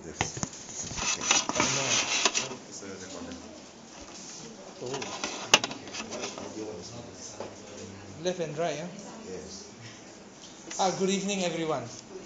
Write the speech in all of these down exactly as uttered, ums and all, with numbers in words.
this. I know. No, it's a recorder. Oh, Audio is not. left and right, huh? Yes. Ah, good evening, everyone.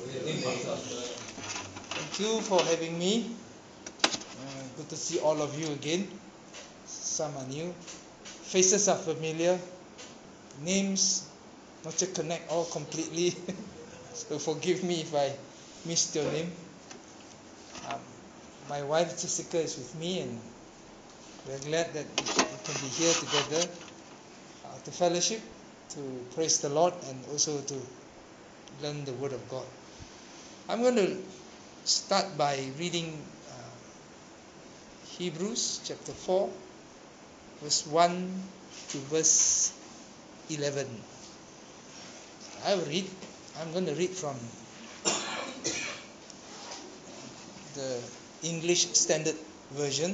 Thank you for having me. Uh, good to see all of you again. Some are new. Faces are familiar. Names not yet connect all completely. So forgive me if I missed your name. Um, my wife Jessica is with me, and we're glad that we can be here together uh, to fellowship, to praise the Lord, and also to learn the Word of God. I'm going to start by reading uh, Hebrews chapter four, verse one to verse eleven. I will read. I'm going to read from the English Standard Version.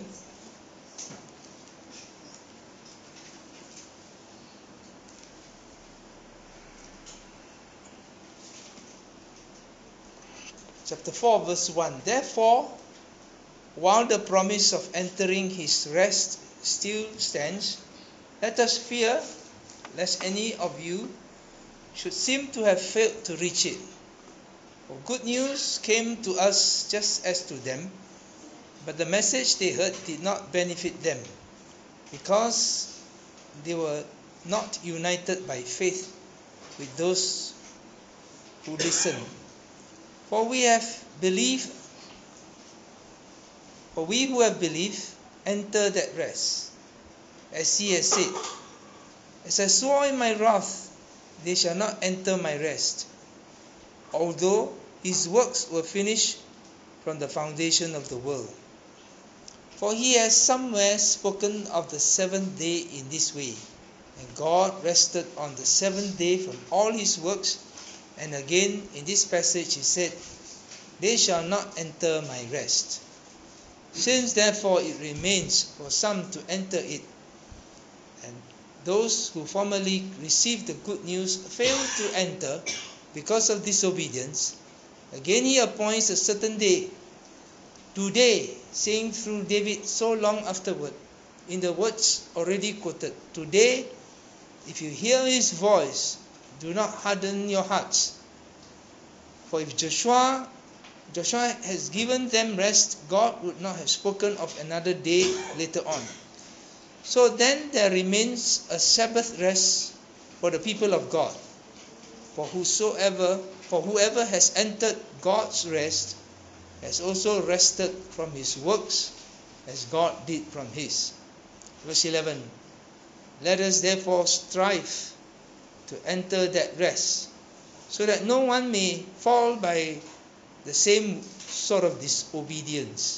Chapter four, verse one. Therefore, while the promise of entering his rest still stands, let us fear lest any of you should seem to have failed to reach it. For good news came to us just as to them, but the message they heard did not benefit them, because they were not united by faith with those who listened. For we have believed, for we who have believed enter that rest, as he has said, as I swore in my wrath, they shall not enter my rest, although his works were finished from the foundation of the world. For he has somewhere spoken of the seventh day in this way, and God rested on the seventh day from all his works. And again in this passage he said, they shall not enter my rest. Since therefore it remains for some to enter it, and those who formerly received the good news failed to enter because of disobedience, again he appoints a certain day, today, saying through David so long afterward, in the words already quoted, today, if you hear his voice, do not harden your hearts. For if Joshua, Joshua has given them rest, God would not have spoken of another day later on. So then there remains a Sabbath rest for the people of God. For whosoever, for whoever has entered God's rest has also rested from his works, as God did from his. Verse eleven. Let us therefore strive to enter that rest, so that no one may fall by the same sort of disobedience.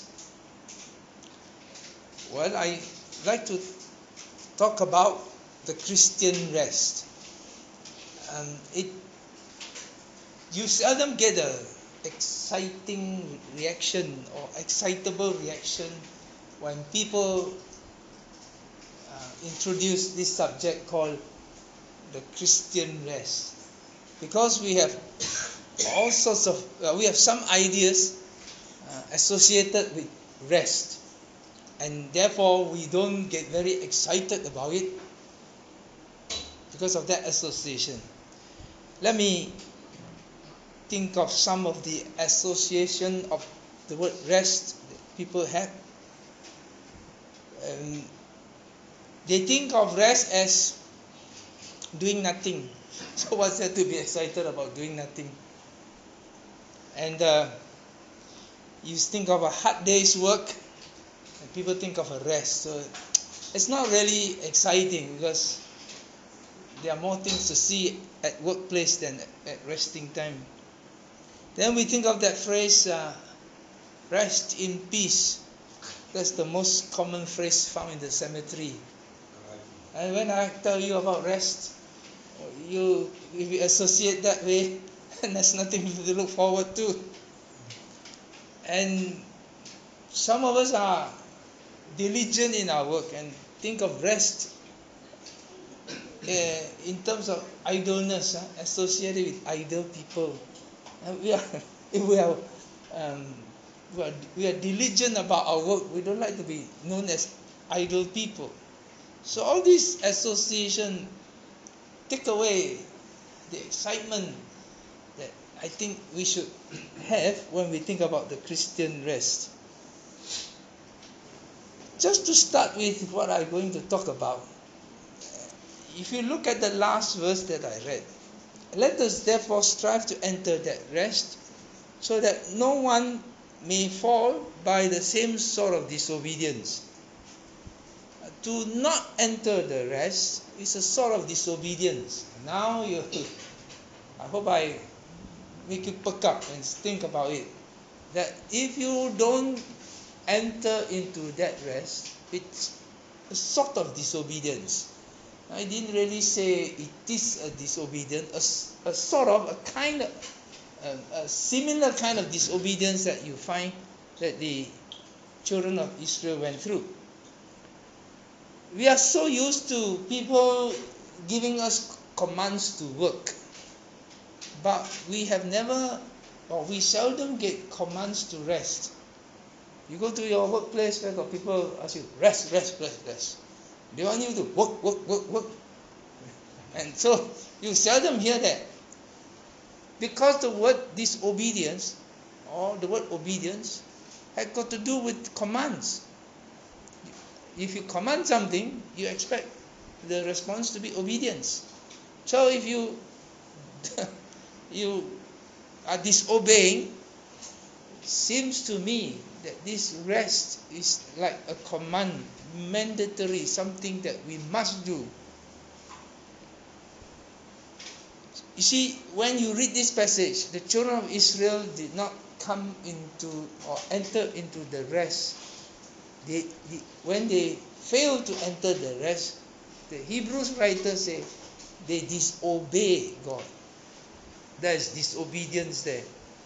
Well, I like to talk about the Christian rest. Um, it you seldom get a exciting reaction or excitable reaction when people uh, introduce this subject called the Christian rest, because we have all sorts of uh, we have some ideas uh, associated with rest, and therefore we don't get very excited about it because of that association. Let me think of some of the association of the word rest that people have. Um, they think of rest as doing nothing. So what's there to be excited about doing nothing? And uh, you think of a hard day's work, and people think of a rest. So it's not really exciting, because there are more things to see at workplace than at resting time. Then we think of that phrase, uh, rest in peace. That's the most common phrase found in the cemetery. And when I tell you about rest, you if you associate that way, and there's nothing to look forward to. And some of us are diligent in our work and think of rest uh, in terms of idleness, uh, associated with idle people. And we are, if we are um, we are, we are diligent about our work. We don't like to be known as idle people. So all this association take away the excitement that I think we should have when we think about the Christian rest. Just to start with what I'm going to talk about, if you look at the last verse that I read, let us therefore strive to enter that rest, so that no one may fall by the same sort of disobedience. To not enter the rest is a sort of disobedience. Now you, I hope I make you perk up and think about it. That if you don't enter into that rest, it's a sort of disobedience. I didn't really say it is a disobedience, a, a sort of, a kind of, a, a similar kind of disobedience that you find that the children of Israel went through. We are so used to people giving us commands to work, but we have never, or we seldom get commands to rest. You go to your workplace where got people ask you, rest, rest, rest, rest. They want you to work, work, work, work. And so you seldom hear that. Because the word disobedience, or the word obedience, had got to do with commands. If you command something, you expect the response to be obedience. So if you you are disobeying, it seems to me that this rest is like a command, mandatory, something that we must do. You see, when you read this passage, the children of Israel did not come into or enter into the rest. They, they, when they failed to enter the rest, the Hebrews writers say they disobey God. There is disobedience there.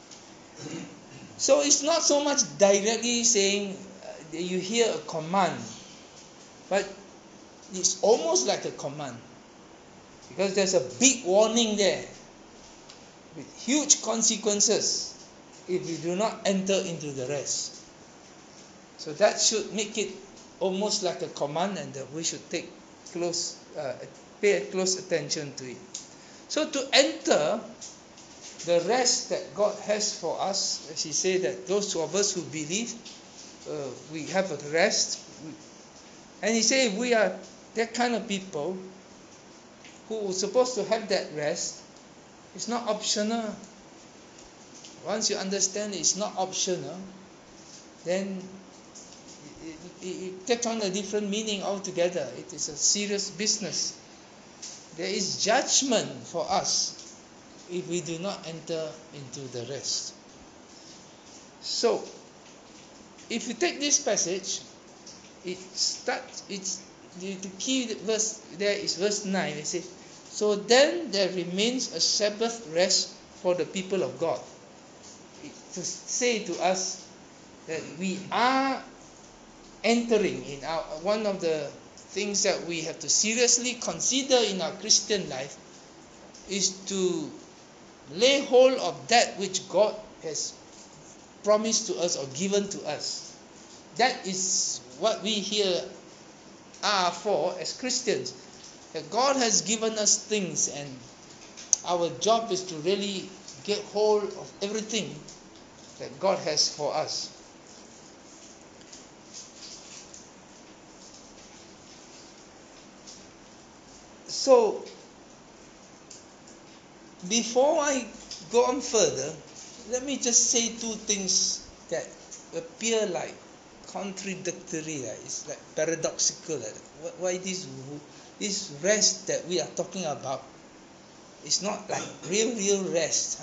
So it's not so much directly saying uh, you hear a command, but it's almost like a command, because there's a big warning there with huge consequences if you do not enter into the rest. So that should make it almost like a command, and that we should take close, uh, pay close attention to it. So to enter the rest that God has for us, as He said that those of us who believe, uh, we have a rest. And He said we are that kind of people who are supposed to have that rest. It's not optional. Once you understand it's not optional, then it, it, it takes on a different meaning altogether. It is a serious business. There is judgment for us if we do not enter into the rest. So, if you take this passage, it starts. It's the, the key verse there is verse nine. It says, "So then there remains a Sabbath rest for the people of God." It, to say to us that we are entering in our one of the things that we have to seriously consider in our Christian life is to lay hold of that which God has promised to us or given to us. That is what we here are for as Christians. That God has given us things, and our job is to really get hold of everything that God has for us. So, before I go on further, let me just say two things that appear like contradictory. Like, it's like paradoxical. Like, why this this rest that we are talking about is not like real, real rest.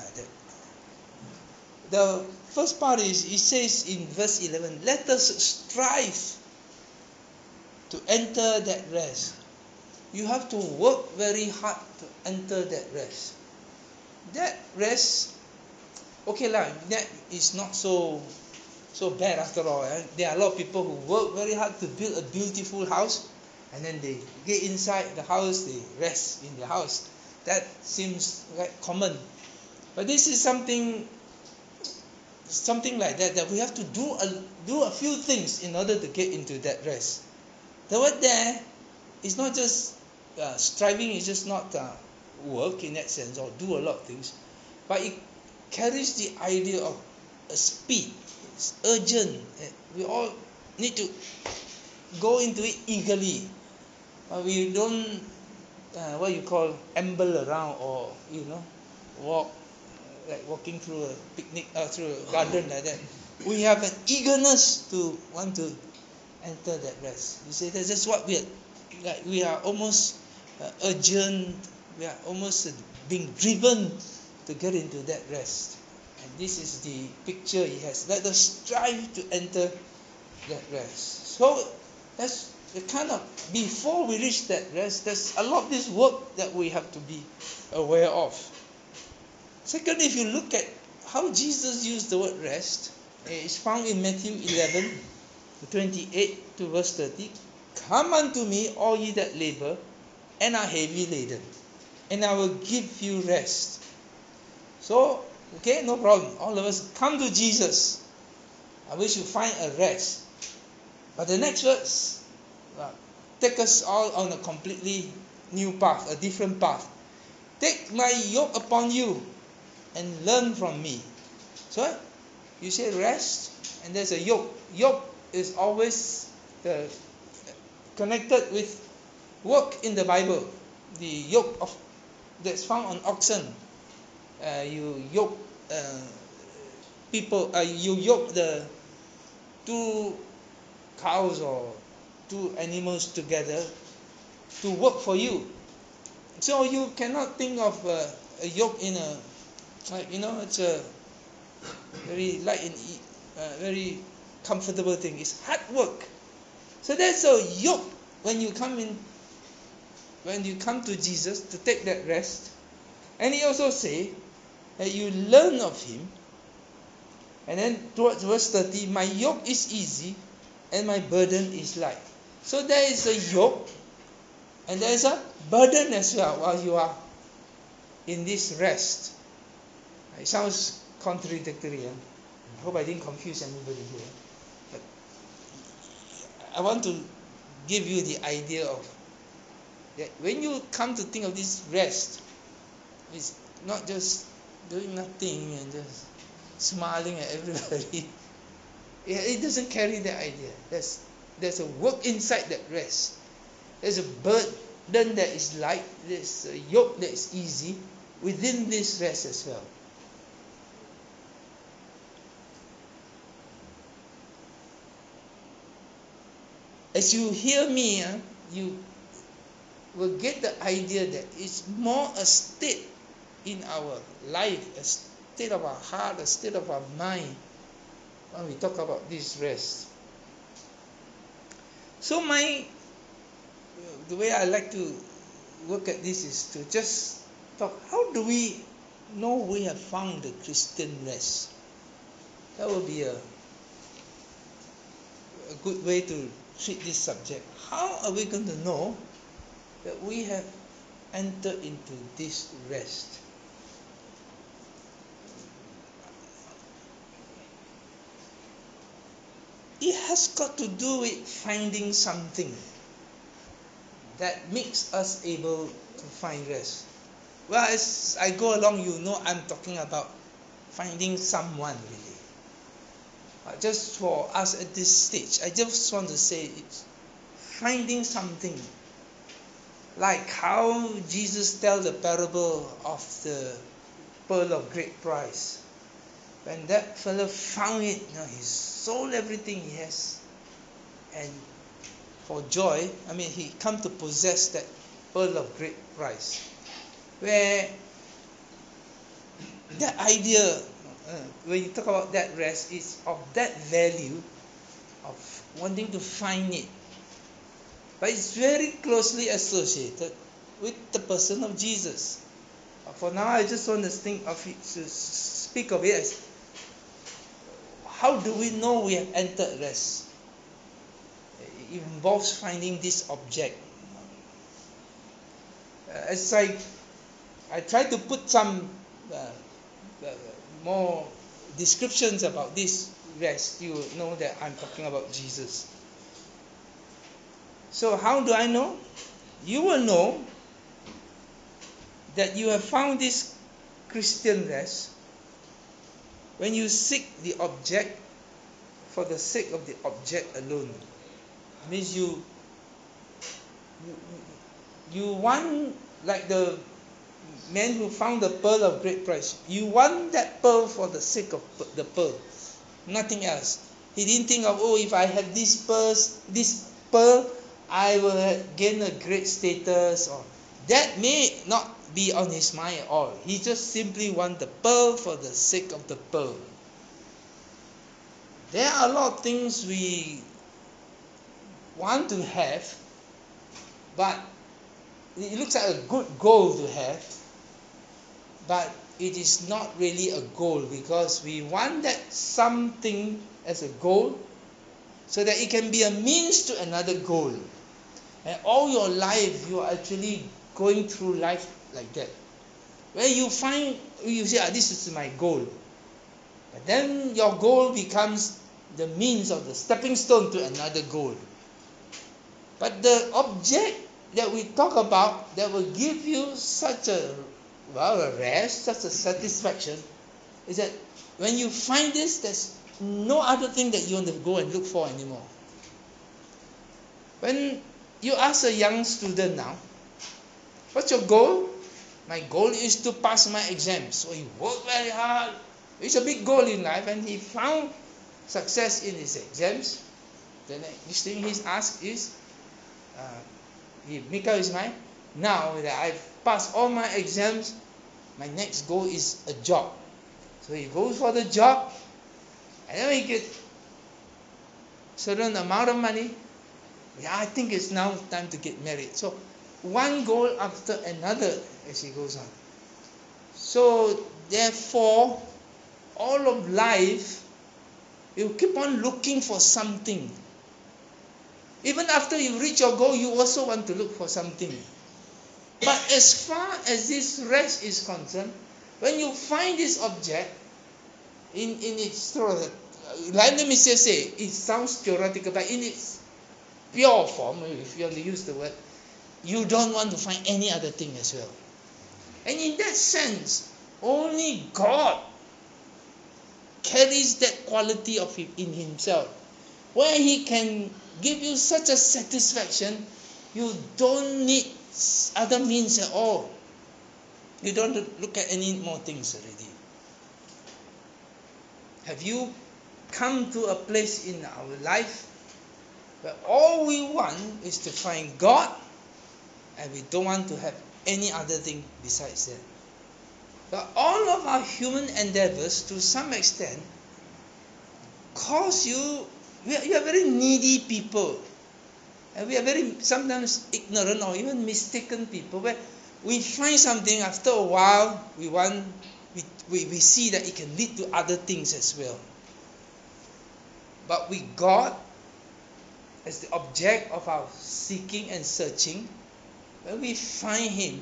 The first part is, it says in verse eleven, let us strive to enter that rest. You have to work very hard to enter that rest. That rest, okay lah, that is not so so bad after all. Eh? There are a lot of people who work very hard to build a beautiful house, and then they get inside the house, they rest in the house. That seems like common. But this is something something like that, that we have to do a, do a few things in order to get into that rest. The word there is not just uh, striving, is just not uh, work in that sense or do a lot of things, but it carries the idea of a speed. It's urgent. We all need to go into it eagerly. Uh, we don't uh, what you call amble around, or you know walk like walking through a picnic uh, through a garden like that. We have an eagerness to want to enter that rest. You see, that's just what we are like. We are almost uh, urgent. We are almost uh, being driven to get into that rest. And this is the picture he has. Let us strive to enter that rest. So that's the kind of, before we reach that rest, there's a lot of this work that we have to be aware of. Second, if you look at how Jesus used the word rest, it's found in Matthew eleven, twenty-eight to verse thirty. Come unto me, all ye that labor and are heavy laden, and I will give you rest. So, okay, no problem. All of us come to Jesus. I wish you find a rest. But the next verse, well, take us all on a completely new path, a different path. Take my yoke upon you and learn from me. So, you say rest, and there's a yoke. Yoke is always uh, connected with work in the Bible. The yoke of that's found on oxen. Uh, you yoke uh, people. Uh, you yoke the two cows or two animals together to work for you. So you cannot think of uh, a yoke in a, like, you know, it's a very light and e- uh, very comfortable thing. It's hard work. So that's a yoke when you come in, when you come to Jesus to take that rest. And he also say that you learn of him. And then towards verse thirty, my yoke is easy and my burden is light. So there is a yoke and there is a burden as well while you are in this rest. It sounds contradictory. Eh? I hope I didn't confuse anybody here. But I want to give you the idea of that when you come to think of this rest, it's not just doing nothing and just smiling at everybody. It doesn't carry that idea. There's, there's a work inside that rest. There's a burden that is light. There's a yoke that is easy within this rest as well. As you hear me, uh, you will get the idea that it's more a state in our life, a state of our heart, a state of our mind when we talk about this rest. So my, the way I like to look at this is to just talk, how do we know we have found the Christian rest? That would be a, a good way to treat this subject. How are we going to know that we have entered into this rest? It has got to do with finding something that makes us able to find rest. Well, as I go along, you know I'm talking about finding someone really. Uh, just for us at this stage, I just want to say it's finding something. Like how Jesus tells the parable of the pearl of great price. When that fellow found it, you know, he sold everything he has, and for joy, I mean, he come to possess that pearl of great price. Where that idea, uh, when you talk about that rest, is of that value of wanting to find it. But it's very closely associated with the person of Jesus. For now, I just want to think of it, to speak of it as how do we know we have entered rest? It involves finding this object. Uh, as I, I try to put some uh, uh, more descriptions about this rest, you know that I'm talking about Jesus. So how do I know? You will know that you have found this Christian rest when you seek the object for the sake of the object alone. It means you, you you want, like the man who found the pearl of great price. You want that pearl for the sake of the pearl, nothing else. He didn't think of, oh, if I have this pearl, this pearl, I will gain a great status. Or that may not be on his mind at all. He just simply want the pearl for the sake of the pearl. There are a lot of things we want to have, but it looks like a good goal to have, but it is not really a goal, because we want that something as a goal so that it can be a means to another goal. And all your life you are actually going through life like that, where you find, you say, ah, this is my goal, but then your goal becomes the means of the stepping stone to another goal. But the object that we talk about that will give you such a, well, a rest, such a satisfaction, is that when you find this, there's no other thing that you want to go and look for anymore. When you ask a young student now, what's your goal? My goal is to pass my exams. So he worked very hard. It's a big goal in life, and he found success in his exams. The next thing he's asked is, uh, he make up his mind, now that I've passed all my exams, my next goal is a job. So he goes for the job, and then he get certain amount of money. Yeah, I think it's now time to get married. So one goal after another as he goes on. So therefore, all of life, you keep on looking for something. Even after you reach your goal, you also want to look for something. But as far as this rest is concerned, when you find this object in, in its, let me just say, it sounds theoretical, but in its pure form, if you want to use the word, you don't want to find any other thing as well. And in that sense, only God carries that quality of him in himself, where he can give you such a satisfaction, you don't need other means at all. You don't look at any more things already. Have you come to a place in our life where all we want is to find God, and we don't want to have any other thing besides that? But all of our human endeavors, to some extent, cause you, we are, we are very needy people. And we are very sometimes ignorant or even mistaken people, where we find something, after a while, we want, we, we, we see that it can lead to other things as well. But with God as the object of our seeking and searching, when we find him,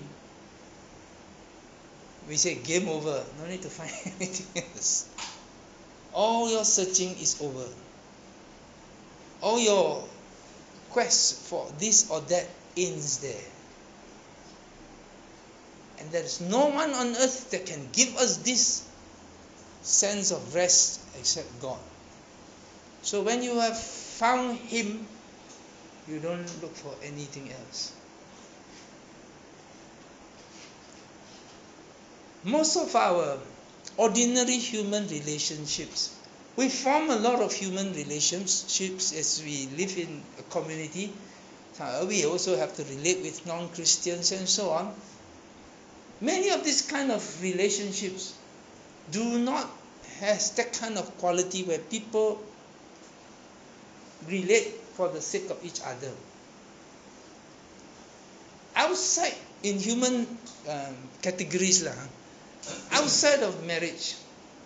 we say, game over, no need to find anything else. All your searching is over. All your quest for this or that ends there. And there is no one on earth that can give us this sense of rest except God. So when you have found him, you don't look for anything else. Most of our ordinary human relationships, we form a lot of human relationships as we live in a community. We also have to relate with non-Christians and so on. Many of these kind of relationships do not have that kind of quality where people relate for the sake of each other. Outside, in human um, categories, lah, outside of marriage,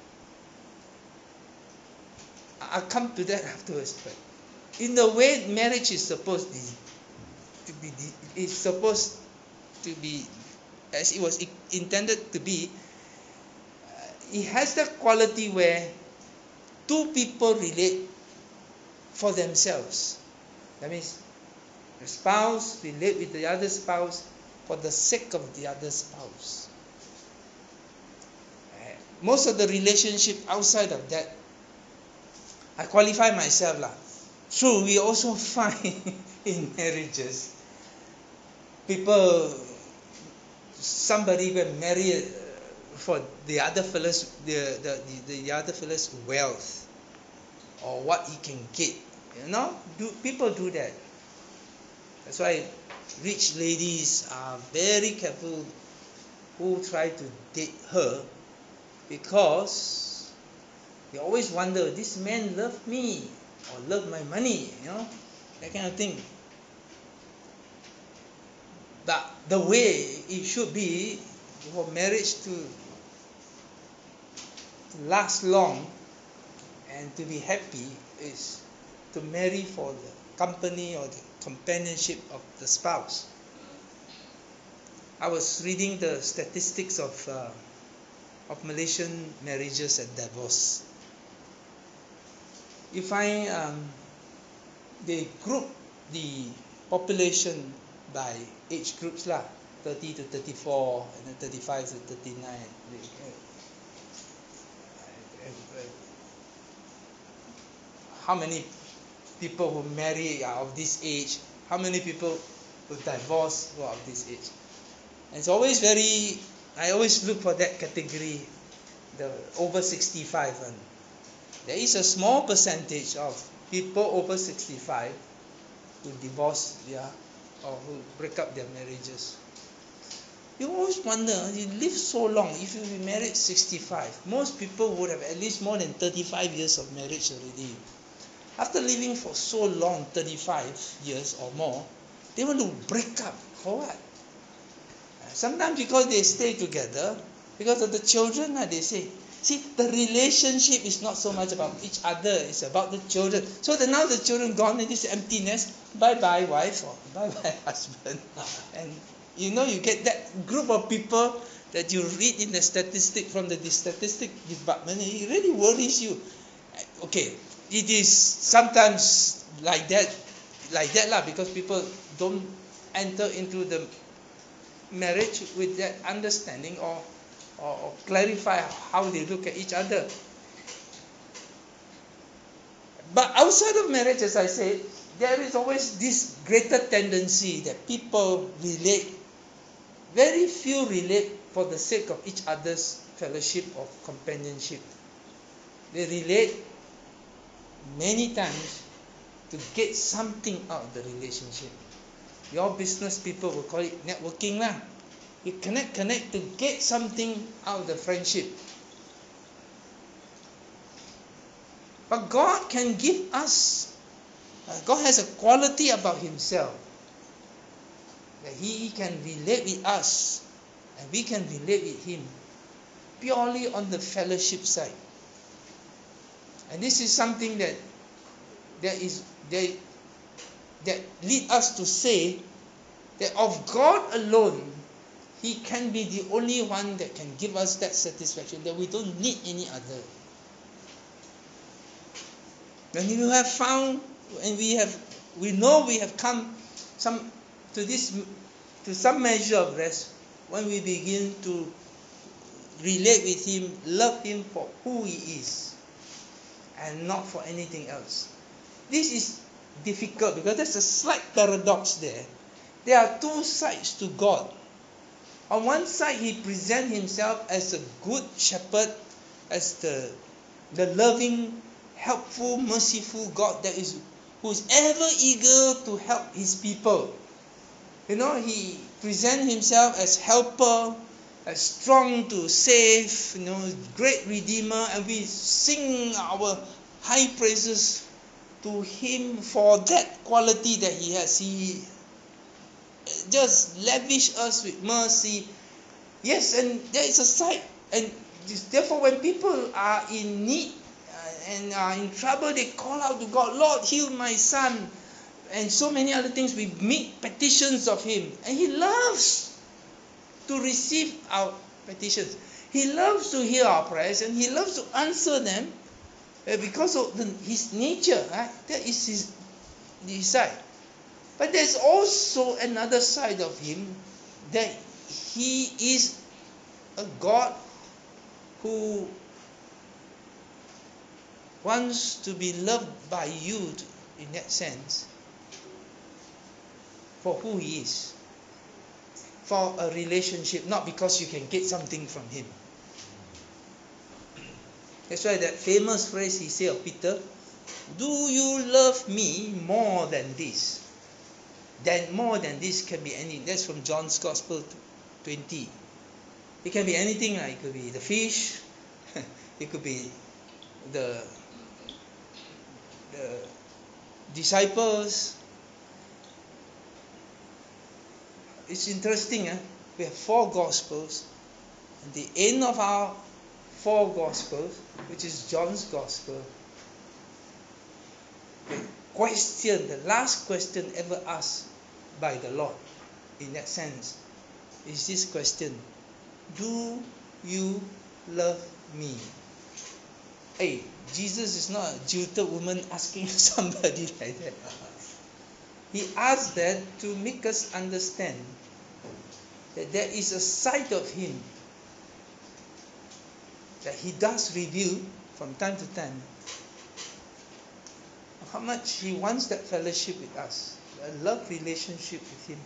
I'll come to that afterwards. But in the way marriage is supposed to be, is supposed to be, as it was intended to be, uh, it has that quality where two people relate for themselves. That means the spouse relate with the other spouse for the sake of the other spouse. Most of the relationship outside of that, I qualify myself lah. True, we also find in marriages, people, somebody will marry for the other fellow's the, the, the, the other fellow's wealth or what he can get. You know, do people do that? That's why rich ladies are very careful who try to date her, because they always wonder, this man love me or love my money, you know, that kind of thing. But the way it should be for marriage to last long and to be happy is to marry for the company or the companionship of the spouse. I was reading the statistics of uh, of Malaysian marriages and divorce. You find um, they group the population by age groups lah, thirty to thirty-four, and then thirty-five to thirty-nine. How many people who marry are of this age? How many people who divorce who are of this age? And it's always very, I always look for that category, the over sixty-five one. There is a small percentage of people over sixty-five who divorce, yeah, or who break up their marriages. You always wonder, you live so long, if you be married sixty-five, most people would have at least more than thirty-five years of marriage already. After living for so long, thirty-five years or more, they want to break up. For what? Sometimes because they stay together, because of the children, they say, see, the relationship is not so much about each other, it's about the children. So that now the children gone in this emptiness, bye-bye wife or bye-bye husband. And you know, you get that group of people that you read in the statistic from the statistic department, it really worries you. Okay, it is sometimes like that, like that lah, because people don't enter into the marriage with that understanding or, or, or clarify how they look at each other. But outside of marriage, as I said, there is always this greater tendency that people relate. Very few relate for the sake of each other's fellowship or companionship. They relate many times to get something out of the relationship. Your business people will call it networking lah. You connect, connect to get something out of the friendship. But God can give us, uh, God has a quality about Himself, that He can relate with us and we can relate with Him purely on the fellowship side. And this is something that that is that, that lead us to say that of God alone, He can be the only one that can give us that satisfaction, that we don't need any other. When you have found, and we have, we know we have come some to this to some measure of rest when we begin to relate with Him, love Him for who He is, and not for anything else. This is difficult because there's a slight paradox there. There are two sides to God. On one side, He presents Himself as a good shepherd, as the the loving, helpful, merciful God that is who is ever eager to help His people. You know, He presents Himself as helper, as strong to save, you know, great redeemer, and we sing our high praises to Him for that quality that He has. He just lavish us with mercy. Yes, and there is a side, and therefore when people are in need uh, and are in trouble, they call out to God, Lord, heal my son, and so many other things. We make petitions of Him, and He loves to receive our petitions. He loves to hear our prayers and He loves to answer them uh, because of the, His nature. Right? That is His, his side. But there's also another side of Him, that He is a God who wants to be loved by you in that sense, for who He is, for a relationship, not because you can get something from Him. That's why that famous phrase He said of Peter, "Do you love me more than this?" Then more than this can be any. That's from John's Gospel twenty. It can be anything. Like it could be the fish, it could be the the disciples. It's interesting. Eh? We have four Gospels. At the end of our four Gospels, which is John's Gospel, the question, the last question ever asked by the Lord, in that sense, is this question: do you love me? Hey, Jesus is not a jilted woman asking somebody like that. He asked that to make us understand that there is a side of Him that He does reveal from time to time, how much He wants that fellowship with us, a love relationship with Him.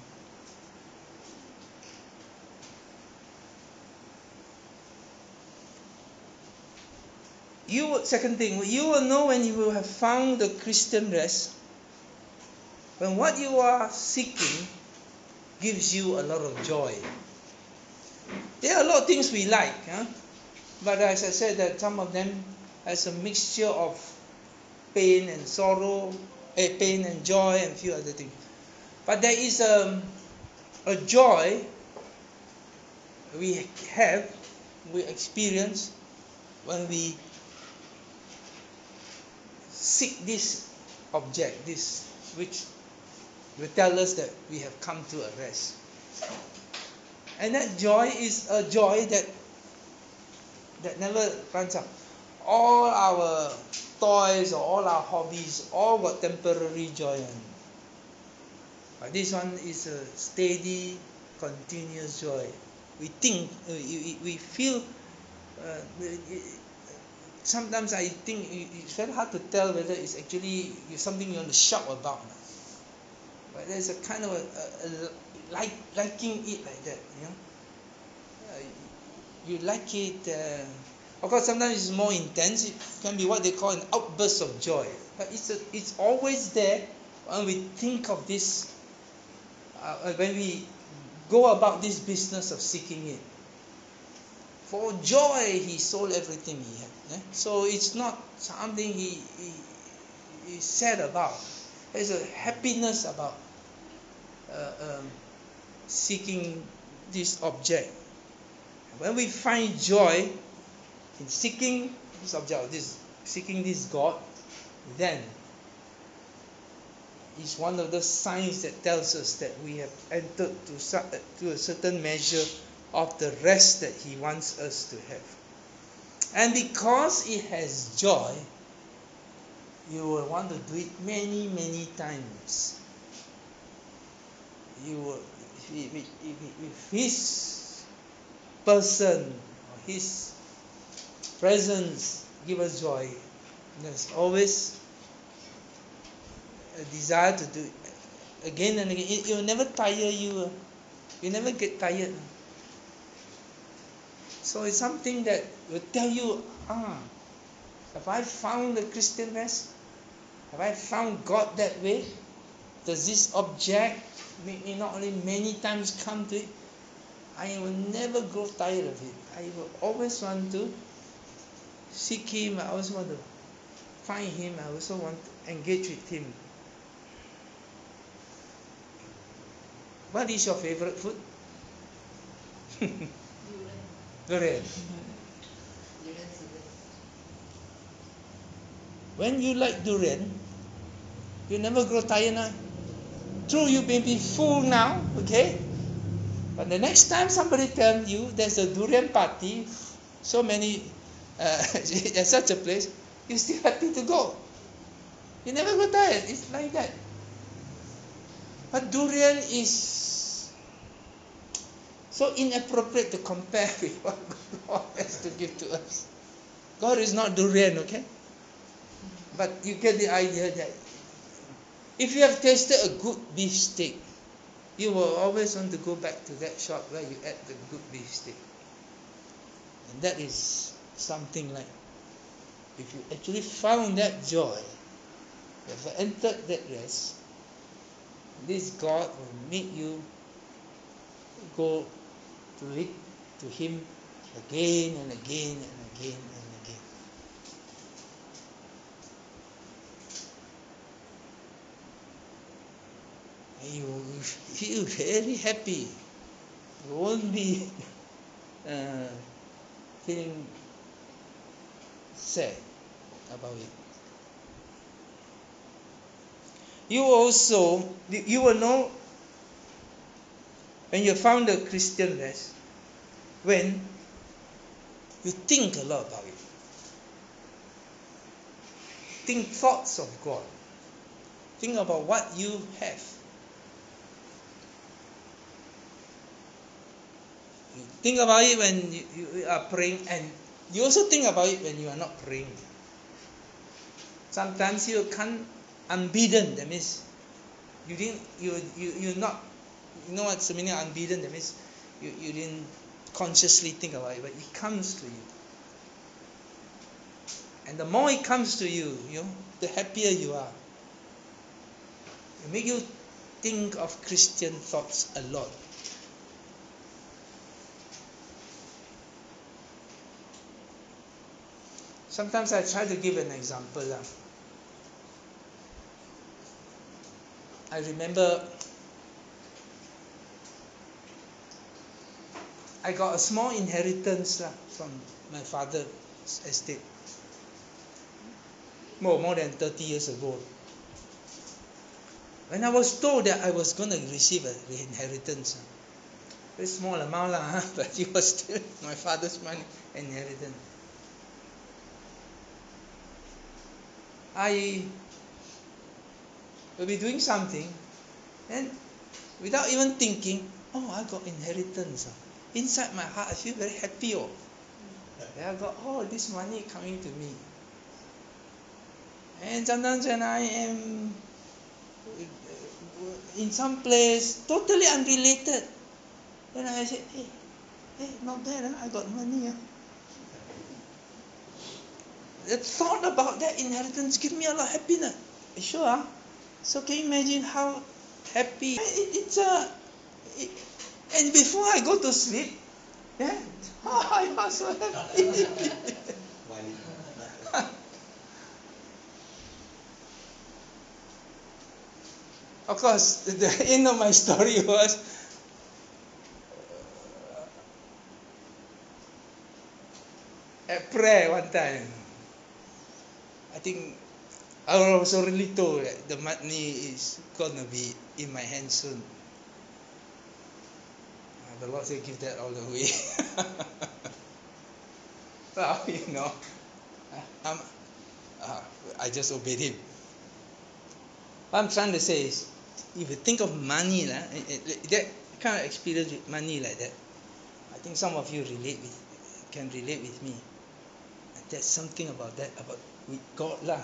You will, second thing, you will know when you will have found the Christian rest, when what you are seeking gives you a lot of joy. There are a lot of things we like, huh? But as I said, that some of them has a mixture of pain and sorrow, eh, pain and joy, and a few other things. But there is a, a joy we have, we experience when we seek this object, this which will tell us that we have come to a rest. And that joy is a joy that that never runs out. All our toys or all our hobbies all got temporary joy on. But this one is a steady, continuous joy. We think, we, we feel, uh, sometimes I think it's very hard to tell whether it's actually something you want to shout about. But there's a kind of a, a, a like liking it like that, you know. Uh, you like it. Uh, of course, sometimes it's more intense. It can be what they call an outburst of joy. But it's a, it's always there when we think of this. Uh, when we go about this business of seeking it. For joy, He sold everything He had. Eh? So it's not something He, he, he said about. There's a happiness about uh, um, seeking this object. When we find joy in seeking this object, this seeking this God, then it's one of the signs that tells us that we have entered to, to a certain measure of the rest that He wants us to have. And because it has joy, you will want to do it many, many times. You will, if, if, if, if His person, or His presence give us joy, there's always a desire to do it again and again. It, it will never tire you. You never get tired. So it's something that will tell you, ah, have I found the Christian rest? Have I found God that way? Does this object make me not only many times come to it? I will never grow tired of it. I will always want to seek Him. I always want to find Him. I also want to engage with Him. What is your favorite food? Durian. When you like durian, you never grow tired now. True, you may be full now, okay? But the next time somebody tells you there's a durian party so many uh, at such a place, you're still happy to go. You never go tired. It's like that. But durian is so inappropriate to compare with what God has to give to us. God is not durian, okay? But you get the idea that if you have tasted a good beef steak, you will always want to go back to that shop where you ate the good beef steak. And that is something like, if you actually found that joy, if you entered that rest, this God will make you go to it, to Him again and again and again and again. And you will feel very happy. You won't be uh, feeling sad about it. You also, you will know when you found the Christian rest, when you think a lot about it. Think thoughts of God. Think about what you have. You think about it when you, you are praying, and you also think about it when you are not praying. Sometimes you can't unbidden, that means you didn't you you you're not, you know what's the meaning of unbidden? That means you, you didn't consciously think about it, but it comes to you. And the more it comes to you, you know, the happier you are. It make you think of Christian thoughts a lot. Sometimes I try to give an example. Uh. I remember I got a small inheritance uh, from my father's estate. More, more than thirty years ago. When I was told that I was going to receive an inheritance, uh, very small amount, lah, but it was still my father's money, inheritance. I will be doing something, and without even thinking, oh, I got inheritance. Uh. Inside my heart, I feel very happy. Oh, that I got all this money coming to me. And sometimes when I am in some place totally unrelated, then I say, hey, hey, not bad, huh? I got money. Huh? The thought about that inheritance gives me a lot of happiness. Sure, huh? So can you imagine how happy it, it's a, it, and before I go to sleep, yeah, oh, I was so happy. Of course, the end of my story was at prayer one time. I think I was already told that the money is gonna be in my hands soon. Uh, the Lord said, give that all away. Well, you know, I'm, uh, I just obeyed Him. What I'm trying to say is, if you think of money, lah, that kind of experience with money like that, I think some of you relate with, can relate with me. There's something about that, about with God lah.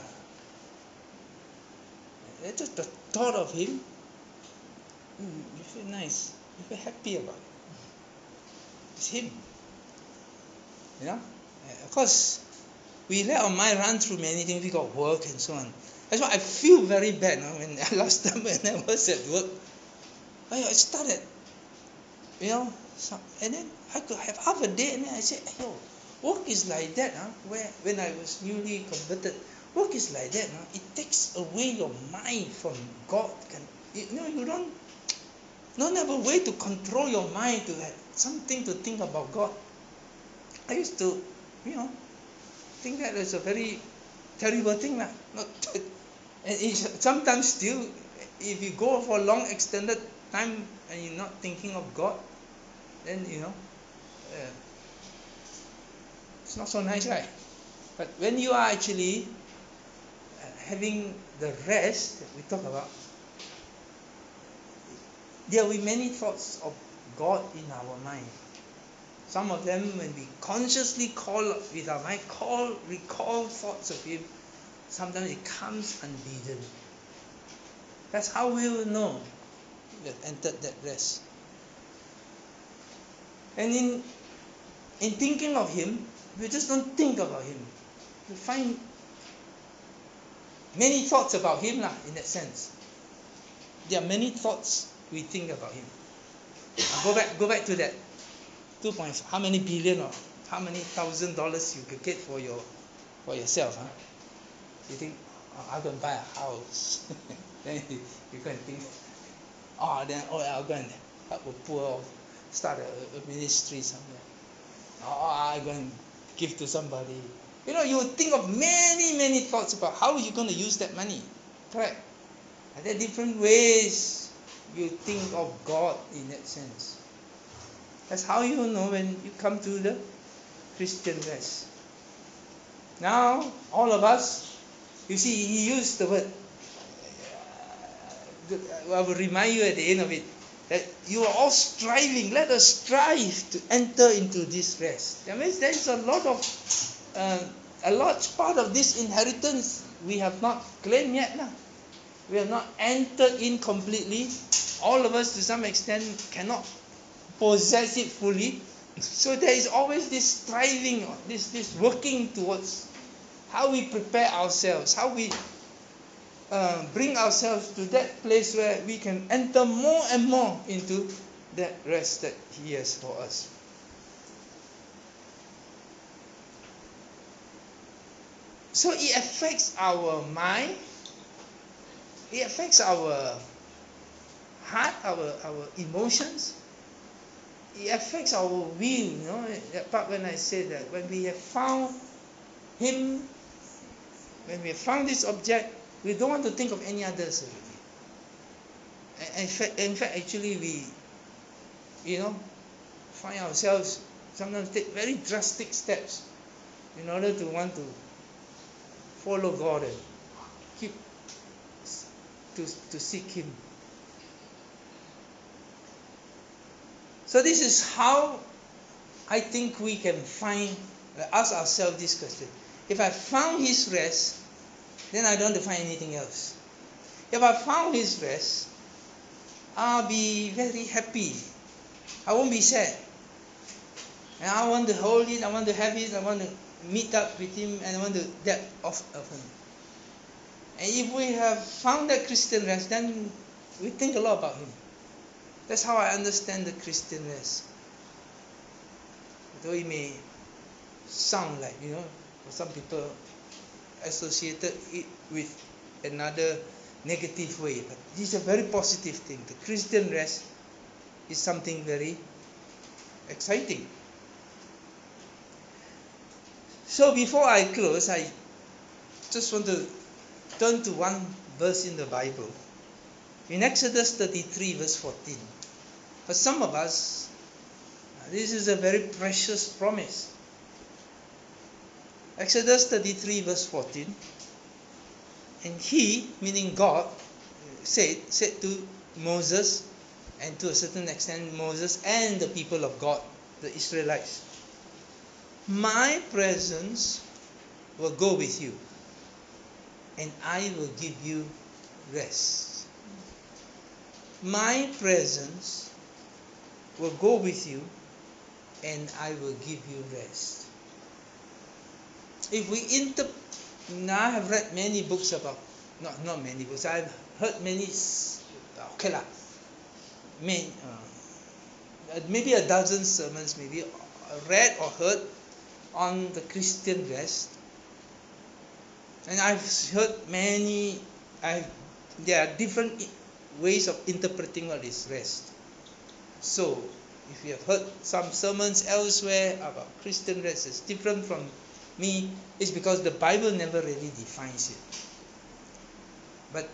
Just the thought of Him, you feel nice, you feel happy about it. It's Him. You know? Of course, we let our mind run through many things. We got work and so on. That's why I feel very bad. No? When last time when I was at work, I started, you know, some, and then I could have half a day, and then I said, yo, work is like that. Huh? Where when I was newly converted, work is like that. Huh? It takes away your mind from God. Can, you know, you don't don't have a way to control your mind to have something to think about God. I used to, you know, think that is a very terrible thing. Lah. Not and it's, sometimes still, if you go for a long extended time and you're not thinking of God, then, you know, uh, It's not so nice, right? But when you are actually uh, having the rest that we talk about, there will be many thoughts of God in our mind. Some of them, when we consciously call with our mind, call, recall thoughts of Him, sometimes it comes unbidden. That's how we will know we have entered that rest. And in in thinking of Him, we just don't think about Him. We find many thoughts about Him, lah, in that sense. There are many thoughts we think about Him. Now go back, go back to that two point. How many billion or how many thousand dollars you could get for your for yourself? Huh? You think, oh, I'm going to buy a house. Then you, you go and think, oh, then oh, I'll go and help the poor, or start a, a ministry somewhere. Oh, I'm going to give to somebody. You know, you would think of many, many thoughts about how you're going to use that money. Correct? And there are different ways you think of God in that sense. That's how you know when you come to the Christian rest. Now, all of us, you see, he used the word. uh, I will remind you at the end of it that you are all striving. Let us strive to enter into this rest. That means there is a lot of, uh, a large part of this inheritance we have not claimed yet. Nah. We have not entered in completely. All of us, to some extent, cannot possess it fully. So there is always this striving, this this working towards how we prepare ourselves, how we uh, bring ourselves to that place where we can enter more and more into that rest that He has for us. So it affects our mind, it affects our heart, our, our emotions. It affects our will, you know. That part when I said that when we have found Him, when we have found this object, we don't want to think of any others already. In fact, in fact, actually, we, you know, find ourselves sometimes take very drastic steps in order to want to follow God and keep to to seek Him. So this is how I think we can find, ask ourselves this question. If I found His rest, then I don't want to find anything else. If I found His rest, I'll be very happy. I won't be sad. And I want to hold it, I want to have it, I want to meet up with Him, and I want to that of, of Him. And if we have found that Christian rest, then we think a lot about Him. That's how I understand the Christian rest. Though it may sound like, you know, for some people associated it with another negative way, but this is a very positive thing. The Christian rest is something very exciting. So before I close, I just want to turn to one verse in the Bible. In Exodus thirty-three verse fourteen. For some of us, this is a very precious promise. Exodus thirty-three verse fourteen. And He, meaning God, said, said to Moses, and to a certain extent Moses and the people of God, the Israelites, my presence will go with you, and I will give you rest. My presence will go with you, and I will give you rest. If we inter, now I have read many books about, not not many books. I've heard many. Okay lah, may, uh, maybe a dozen sermons, maybe read or heard on the Christian rest, and I've heard many. I there are different ways of interpreting what is rest. So, if you have heard some sermons elsewhere about Christian rest, it's different from me, it's because the Bible never really defines it. But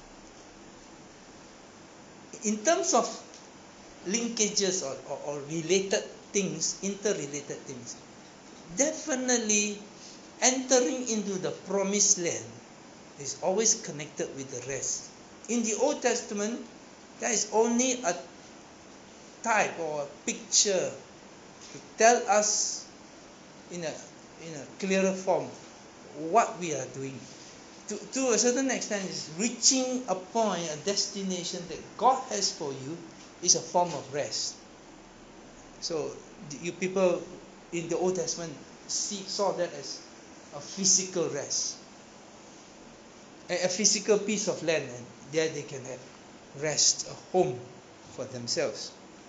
in terms of linkages or, or, or related things, interrelated things, definitely entering into the promised land is always connected with the rest. In the Old Testament, there is only a type or a picture to tell us in a in a clearer form what we are doing. To, to a certain extent, is reaching a point, a destination that God has for you is a form of rest. So you people in the Old Testament see, saw that as a physical rest, a, a physical piece of land, and there they can have rest, a home for themselves.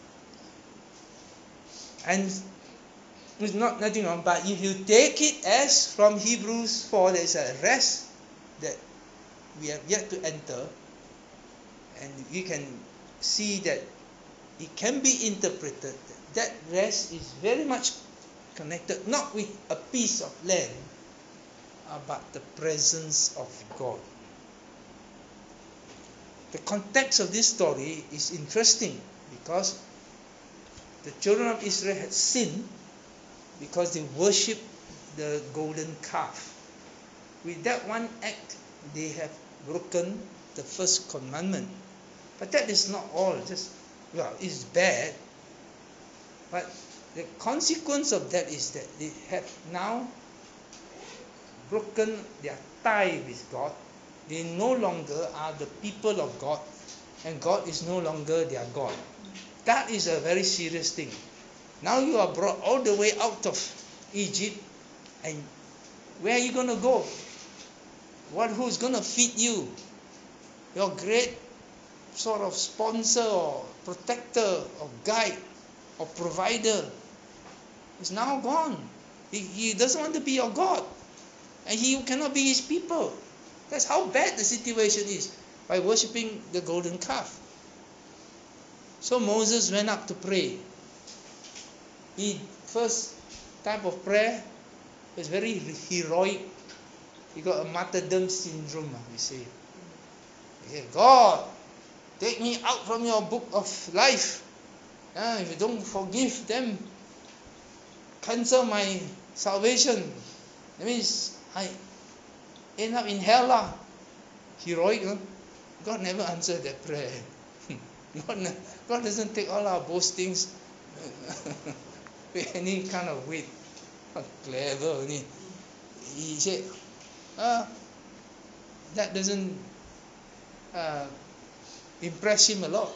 And there's not nothing wrong, but if you take it as from Hebrews four, there's a rest that we have yet to enter, and you can see that it can be interpreted that rest is very much connected not with a piece of land, uh, but the presence of God. The context of this story is interesting because the children of Israel had sinned because they worshipped the golden calf. With that one act, they have broken the first commandment. But that is not all. Just, well, it's bad. But the consequence of that is that they have now broken their tie with God. They no longer are the people of God, and God is no longer their God. That is a very serious thing. Now you are brought all the way out of Egypt, and where are you going to go? What, who's going to feed you? Your great sort of sponsor or protector or guide or provider is now gone. He, he doesn't want to be your God, and he cannot be his people. That's how bad the situation is by worshipping the golden calf. So Moses went up to pray. He first type of prayer was very heroic. He got a martyrdom syndrome, we say. He said, God, take me out from your book of life. Uh, if you don't forgive them, cancel my salvation. That means I end up in hell. Lah. Heroic, huh? God never answered that prayer. God, God doesn't take all our boastings with any kind of weight. Not clever only. He said, uh, that doesn't uh, impress him a lot.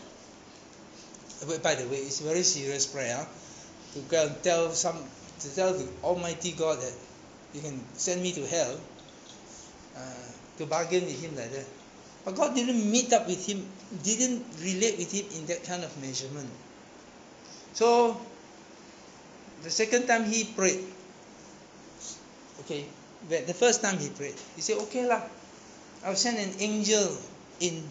But by the way, it's a very serious prayer, huh? To go and tell some, to tell the Almighty God that you can send me to hell, uh, to bargain with him like that. But God didn't meet up with him, didn't relate with him in that kind of measurement. So the second time he prayed, okay, but the first time he prayed, he said, okay lah, I'll send an angel in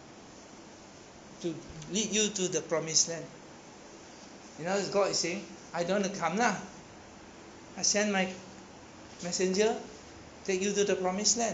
to lead you to the promised land. You know, God is saying, I don't want to come lah. I send my messenger, take you to the promised land.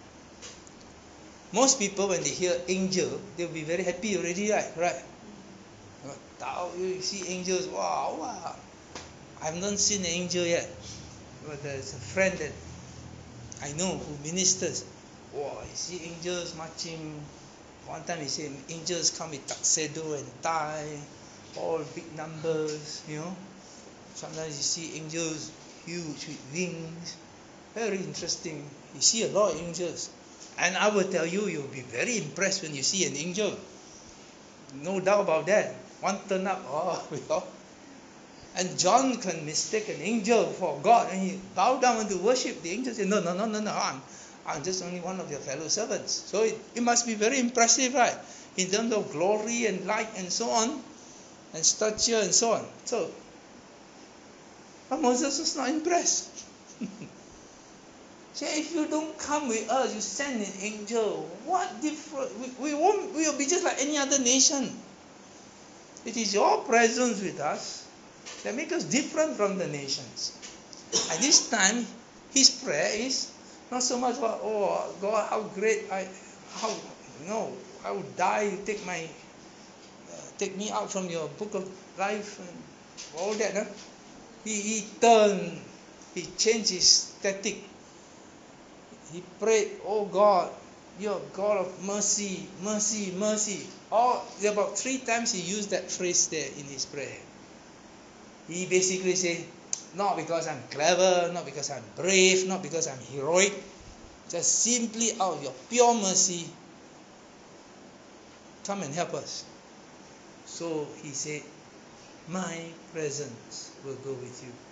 Most people, when they hear angel, they'll be very happy already, right? Right? You see angels, wow, wow. I haven't seen an angel yet. But there's a friend that I know who ministers. Wow, you see angels marching. One time he said angels come with tuxedo and tie, all big numbers, you know. Sometimes you see angels huge with wings. Very interesting. You see a lot of angels. And I will tell you, you'll be very impressed when you see an angel. No doubt about that. One turn up, oh, you know. And John can mistake an angel for God, and he bow down to worship. The angel said, no, no, no, no, no, I'm, I'm just only one of your fellow servants. So it, it must be very impressive, right? In terms of glory and light and so on, and stature and so on. So, but Moses was not impressed. Say, if you don't come with us, you send an angel. What different? We, we won't. We will be just like any other nation. It is your presence with us that makes us different from the nations. At this time, his prayer is not so much about, oh God, how great I, how no, I would die. Take my, uh, take me out from your book of life and all that. Huh? He, he turned he changed his tactic. He prayed, "Oh God, you're God of mercy, mercy, mercy." All about three times he used that phrase there in his prayer. He basically said, not because I'm clever, not because I'm brave, not because I'm heroic, just simply out of your pure mercy, come and help us. So he said, "My presence will go with you."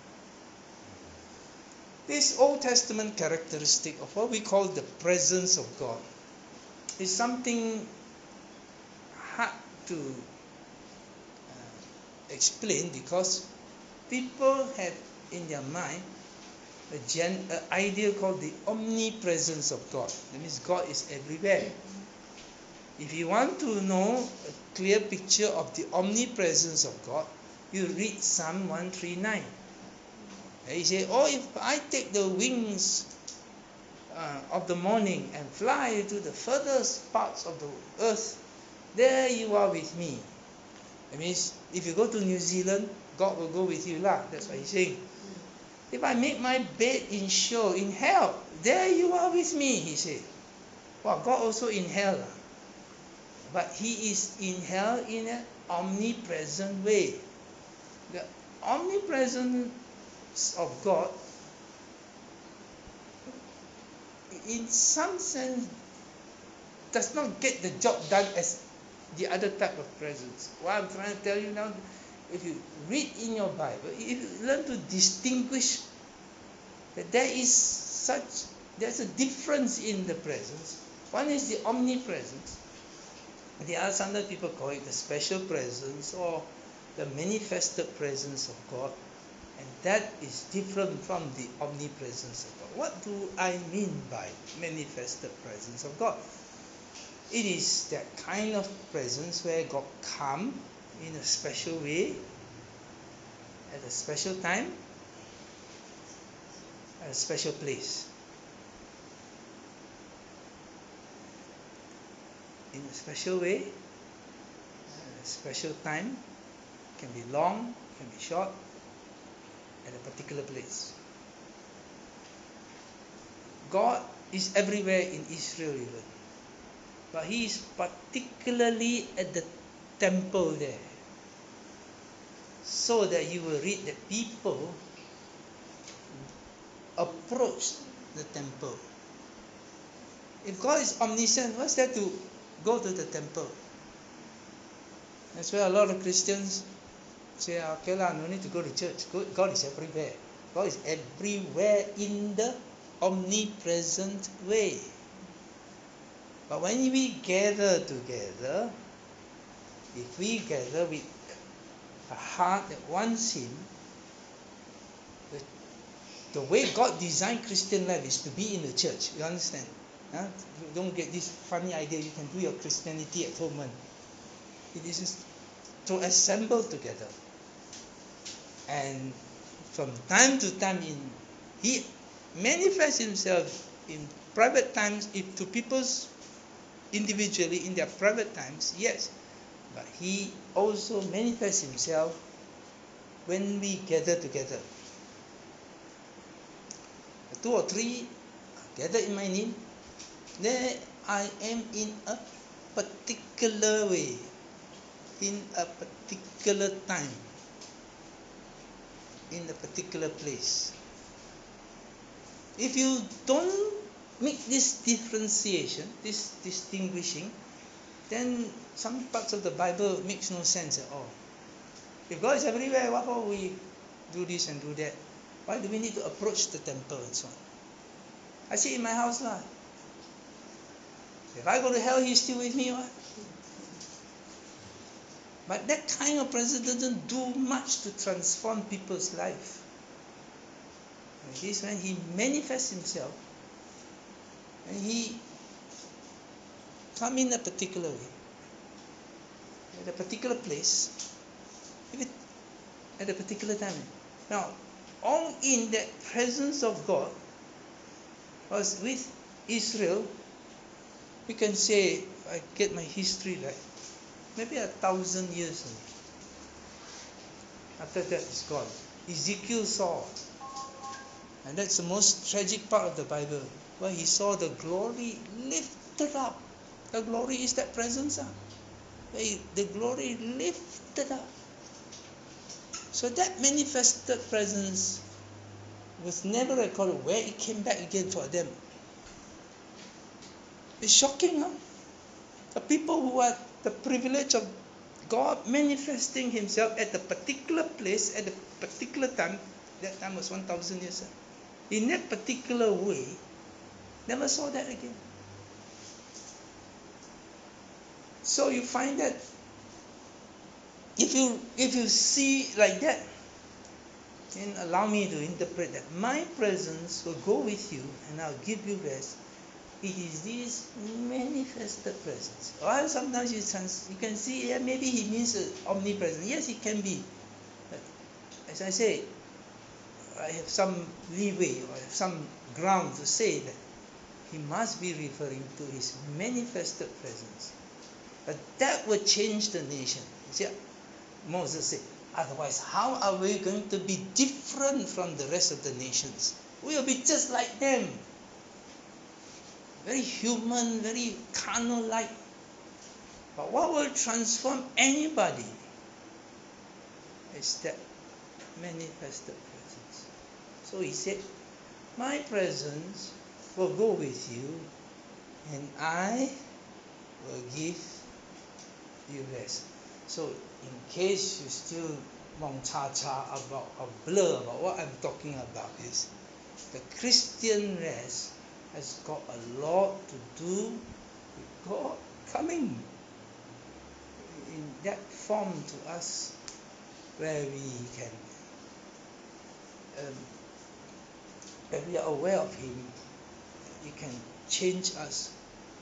This Old Testament characteristic of what we call the presence of God is something hard to uh, explain, because people have in their mind a gen, an idea called the omnipresence of God. That means God is everywhere. If you want to know a clear picture of the omnipresence of God, you read Psalm one thirty-nine. And he said, "Oh, if I take the wings uh, of the morning and fly to the furthest parts of the earth, there you are with me." That means if you go to New Zealand, God will go with you lah. That's what he's saying. "If I make my bed in Sheol, in hell, there you are with me," he said. Well, God also in hell, but he is in hell in an omnipresent way. The omnipresence of God, in some sense, does not get the job done as the other type of presence. What I'm trying to tell you now, if you read in your Bible, if you learn to distinguish that there is such, there's a difference in the presence. One is the omnipresence. The other, sometimes people call it the special presence or the manifested presence of God. And that is different from the omnipresence of God. What do I mean by manifested presence of God? It is that kind of presence where God comes in a special way, at a special time, at a special place. In a special way, at a special time, can be long, can be short, at a particular place. God is everywhere in Israel even, but he is particularly at the temple there, so that you will read that people approach the temple. If God is omniscient, what's there to go to the temple? That's why a lot of Christians say, "Okay lah, no need to go to church. God is everywhere." God is everywhere in the omnipresent way. But when we gather together, if we gather with a heart that wants Him, the, the way God designed Christian life is to be in the church. You understand? Huh? Don't get this funny idea you can do your Christianity at home. Man. It is just to assemble together. And from time to time, in He manifests Himself in private times, if to people's individually in their private times, yes. But He also manifests Himself when we gather together. Two or three gather in my name, there I am in a particular way, in a particular time, in a particular place. If you don't make this differentiation, this distinguishing, then some parts of the Bible makes no sense at all. If God is everywhere, why do we do this and do that? Why do we need to approach the temple and so on? I see in my house lah. If I go to hell, He's still with me, what? But that kind of presence doesn't do much to transform people's life. This when He manifests Himself, and He comes in a particular way, at a particular place, at a particular time. Now, all in that presence of God was with Israel. We can say, if I get my history right, maybe a thousand years only. After that is gone. Ezekiel saw And that's the most tragic part of the Bible, where he saw the glory lifted up. The glory is that presence. Ah. The glory lifted up. So that manifested presence was never recorded where it came back again for them. It's shocking, huh? The people who had the privilege of God manifesting himself at a particular place, at a particular time, that time was one thousand years, in that particular way, never saw that again. So you find that if you if you see like that, then allow me to interpret that my presence will go with you and I'll give you rest. It is this manifested presence. Or sometimes you, trans, you can see, yeah, maybe he means uh, omnipresent. Yes, it can be. But as I say, I have some leeway or have some ground to say that he must be referring to his manifested presence. But that would change the nation. You see, Moses said, otherwise, how are we going to be different from the rest of the nations? We will be just like them. Very human, very carnal-like. But what will transform anybody is that manifested presence. So he said, my presence will go with you and I will give you rest. So in case you still wrong cha cha about or blur about what I'm talking about, is the Christian rest has got a lot to do with God coming in that form to us, where we can, um, where we are aware of Him. He can change us.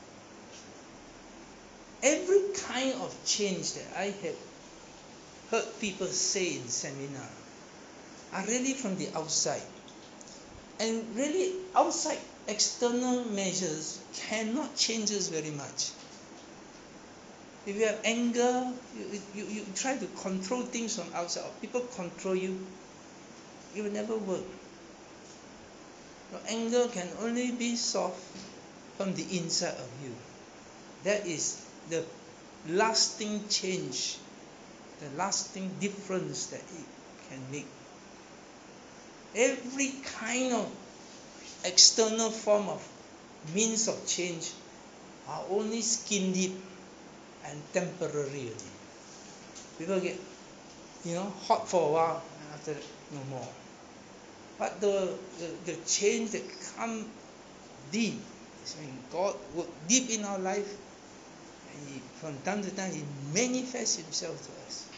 Every kind of change that I have heard people say in seminar are really from the outside. And really, outside external measures cannot change us very much. If you have anger, you, you, you try to control things from outside, or people control you, it will never work. Your anger can only be solved from the inside of you. That is the lasting change, the lasting difference that it can make. Every kind of external form of means of change are only skin deep and temporary. People get, you know, hot for a while and after that, no more. But the, the, the change that comes deep is when God works deep in our life, and he, from time to time He manifests Himself to us.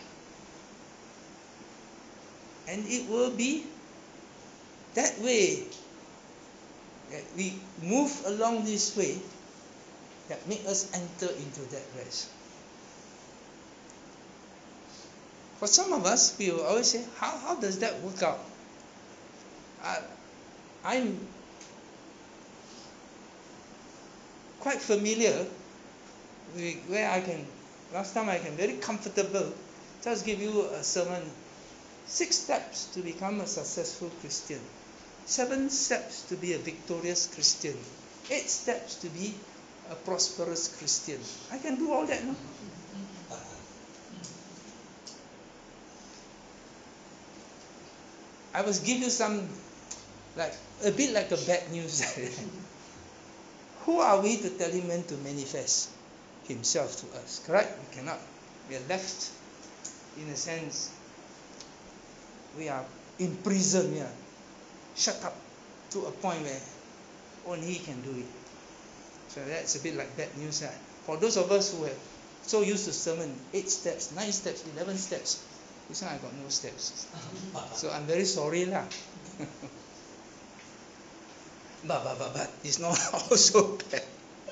And it will be that way that we move along this way that make us enter into that rest. For some of us, we will always say, how, how does that work out? I, I'm quite familiar with where I can, last time I can very comfortable just give you a sermon, six steps to become a successful Christian, seven steps to be a victorious Christian, eight steps to be a prosperous Christian. I can do all that, no? I will give you some, like a bit like a bad news. Who are we to tell Him when to manifest Himself to us? Correct? We cannot. We are left, in a sense, we are imprisoned, yeah, shut up to a point where only He can do it. So that's a bit like bad news. Right? For those of us who are so used to sermon, eight steps, nine steps, eleven steps, this one I got no steps. So I'm very sorry lah. but, but, but, but, it's not also bad.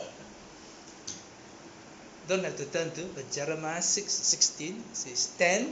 Don't have to turn to, but Jeremiah six sixteen says, stand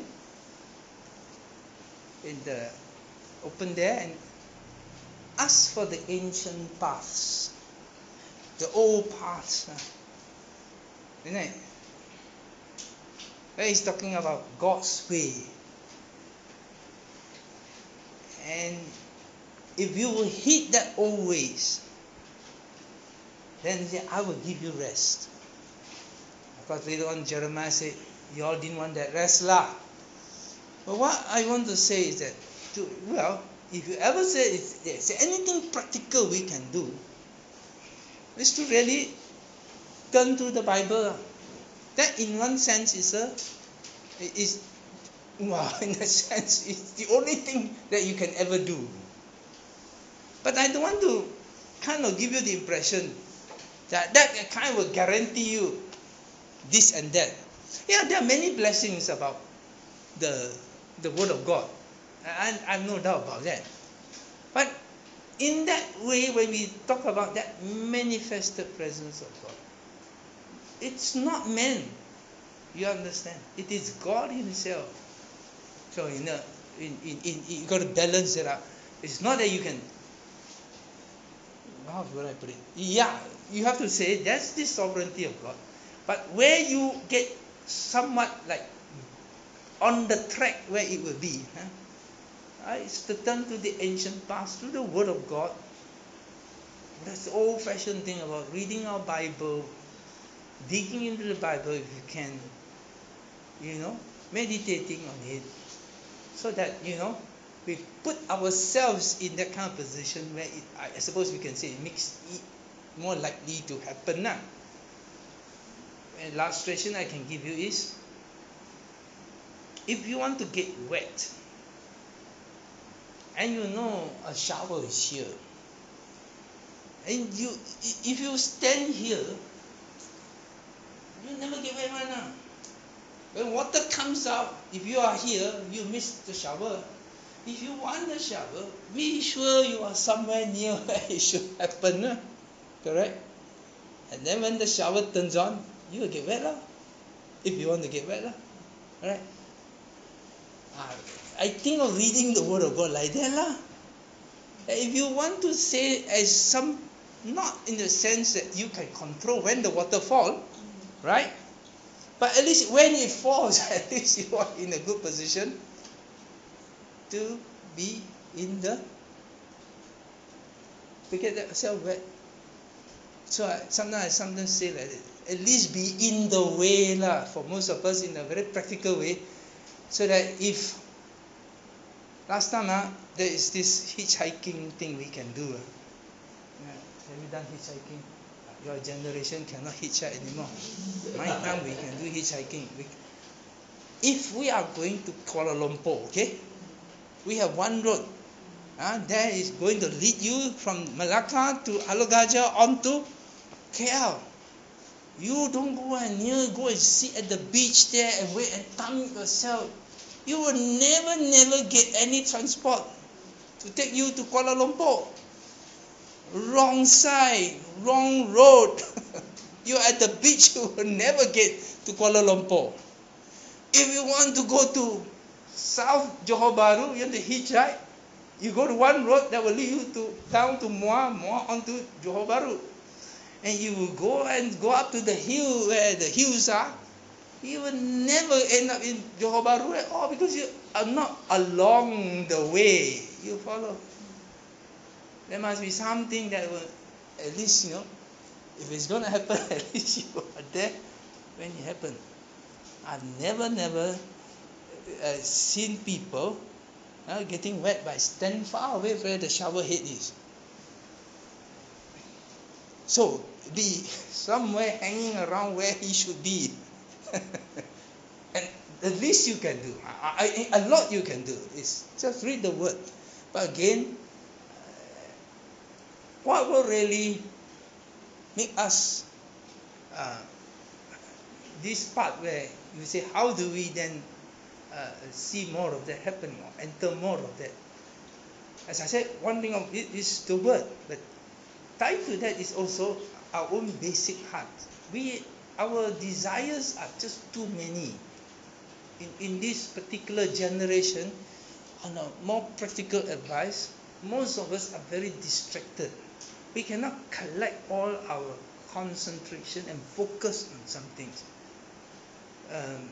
in the open there and ask for the ancient paths, the old paths. Isn't it? Where he's talking about God's way. And if you will hit that old ways, then he said, I will give you rest. Of course, later on, Jeremiah said, you all didn't want that rest lah. But what I want to say is that, to, well, if you ever say, if there's anything practical we can do, is to really turn to the Bible. That in one sense is a, is, well, in a sense, it's the only thing that you can ever do. But I don't want to kind of give you the impression that that kind of will guarantee you this and that. Yeah, there are many blessings about the the Word of God. I, I have no doubt about that. But in that way, when we talk about that manifested presence of God, it's not man. You understand? It is God Himself. So in a, in, in, in you got to balance it out. It's not that you can. How should I put it? Yeah, you have to say that's the sovereignty of God. But where you get somewhat like on the track where it will be, huh? uh, it's to turn to the ancient past, to the Word of God. That's the old-fashioned thing about reading our Bible, digging into the Bible if you can, you know, meditating on it, so that, you know, we put ourselves in that kind of position where it, I suppose we can say it makes it more likely to happen now. An illustration I can give you is, if you want to get wet, and you know a shower is here, and you, if you stand here, you never get wet right now. When water comes out, if you are here, you miss the shower. If you want the shower, be sure you are somewhere near where it should happen. Huh? Correct? And then when the shower turns on, you will get wet lah. If you want to get wet lah. Alright? Uh, I think of reading the Word of God like that lah. If you want to say as some, not in the sense that you can control when the water falls, right? But at least when it falls, at least you are in a good position to be in the, to get yourself wet. So I, sometimes I sometimes say like that, at least be in the way lah, for most of us in a very practical way, so that if last time ah, there is this hitchhiking thing we can do. Ah. Yeah. Have you done hitchhiking? Your generation cannot hitchhike anymore. My time we can do hitchhiking. We, if we are going to Kuala Lumpur, okay, we have one road. Uh, that is going to lead you from Malacca to Alor Gajah onto K L. You don't go and near, go and sit at the beach there and wait and time yourself. You will never, never get any transport to take you to Kuala Lumpur. Wrong side, wrong road. You're at the beach, you will never get to Kuala Lumpur. If you want to go to South Johor Bahru, you have to hitchhike. You go to one road that will lead you to down to Muar, Muar onto Johor Bahru. And you will go and go up to the hill where the hills are. You will never end up in Johor Bahru at all because you are not along the way. You follow. There must be something that will, at least, you know, if it's going to happen, at least you are there when it happens. I've never, never uh, seen people uh, getting wet by standing far away where the shower head is. So, be somewhere hanging around where he should be. And the least you can do, I, I, a lot you can do, is just read the Word. But again, what will really make us, uh, this part where you say, how do we then uh, see more of that happening, or enter more of that? As I said, one thing of it is the Word, but tied to that is also our own basic heart. We, our desires are just too many. In, in this particular generation, on a more practical advice, most of us are very distracted. We cannot collect all our concentration and focus on some things. Um,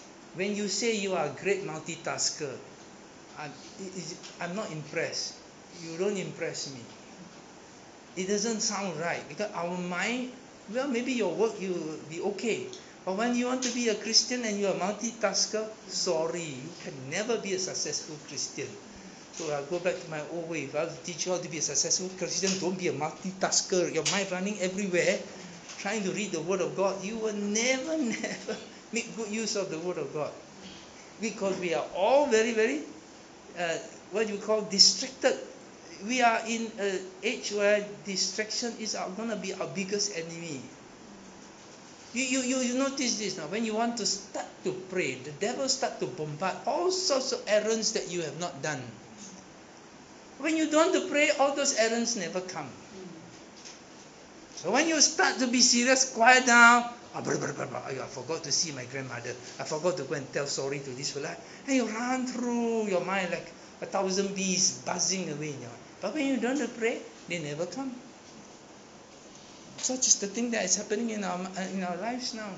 when you say you are a great multitasker, I'm, I'm not impressed. you don't impress me. It doesn't sound right because our mind, well, maybe your work you will be okay. But when you want to be a Christian and you're a multitasker, sorry, you can never be a successful Christian. So I'll go back to my old way. If I'll teach you how to be a successful Christian, don't be a multitasker. Your mind running everywhere, trying to read the Word of God. You will never, never make good use of the Word of God. Because we are all very, very, uh, what you call, distracted. We are in an age where distraction is going to be our biggest enemy. You, you, you, you notice this now. When you want to start to pray, the devil start to bombard all sorts of errands that you have not done. When you don't want to pray, all those errands never come. So when you start to be serious, quiet down. Oh, blah, blah, blah, blah. I forgot to see my grandmother. I forgot to go and tell sorry to this fella. And you run through your mind like a thousand bees buzzing away in your mind. But when you don't want to pray, they never come. Such is the thing that is happening in our in our lives now.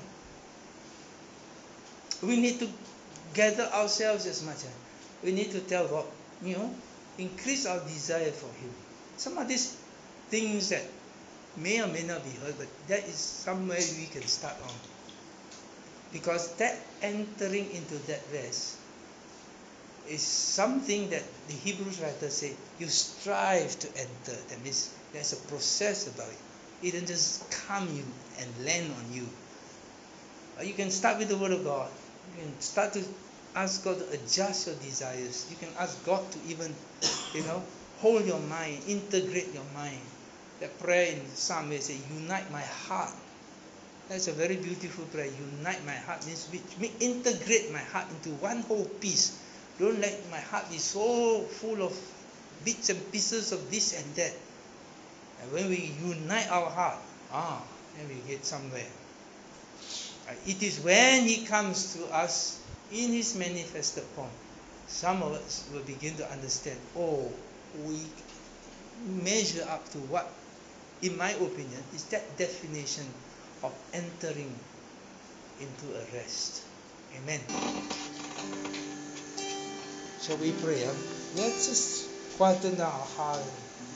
We need to gather ourselves as much. We need to tell God, you know, increase our desire for Him. Some of these things that may or may not be heard, but that is somewhere we can start on. Because that entering into that rest is something that the Hebrews writer say, you strive to enter. That means there's a process about it. It doesn't just come you and land on you. You can start with the Word of God. You can start to ask God to adjust your desires. You can ask God to even, you know, hold your mind, integrate your mind. That prayer in Psalm where it says, unite my heart. That's a very beautiful prayer. Unite my heart means integrate my heart into one whole piece. Don't let my heart be so full of bits and pieces of this and that. And when we unite our heart, ah, then we get somewhere. It is when He comes to us in His manifested form, some of us will begin to understand, oh, we measure up to what, in my opinion, is that definition of entering into a rest. Amen. Shall we pray? Huh? Let's just quieten our heart.